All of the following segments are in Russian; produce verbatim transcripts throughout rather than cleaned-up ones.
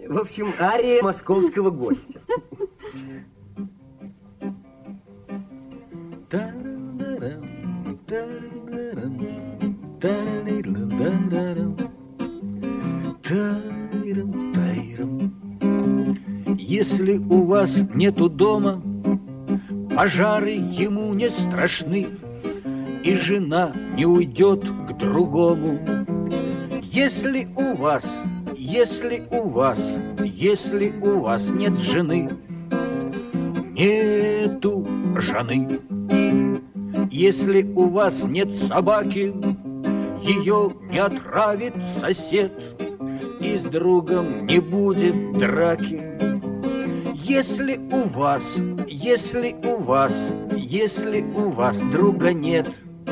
В общем, ария московского гостя. Если у вас нету дома, пожары ему не страшны, и жена не уйдет к другому. Если у вас, если у вас, если у вас нет жены, нету жены. Если у вас нет собаки, ее не отравит сосед, и с другом не будет драки. Если у вас, если у вас, если у вас друга нет,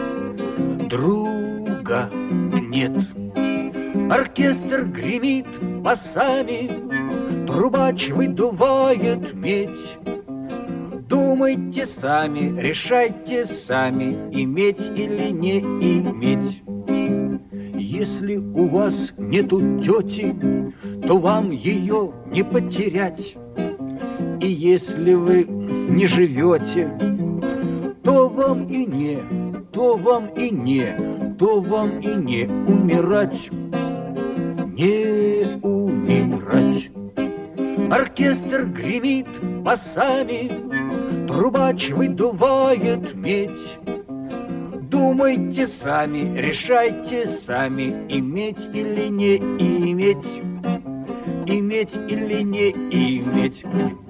друга нет. Оркестр гремит басами, трубач выдувает медь. Думайте сами, решайте сами, иметь или не иметь. Если у вас нету тети, то вам ее не потерять. И если вы не живете, то вам и не, то вам и не, то вам и не умирать, не умирать. Оркестр гремит басами, трубач выдувает медь. Думайте сами, решайте сами, иметь или не иметь, иметь или не иметь.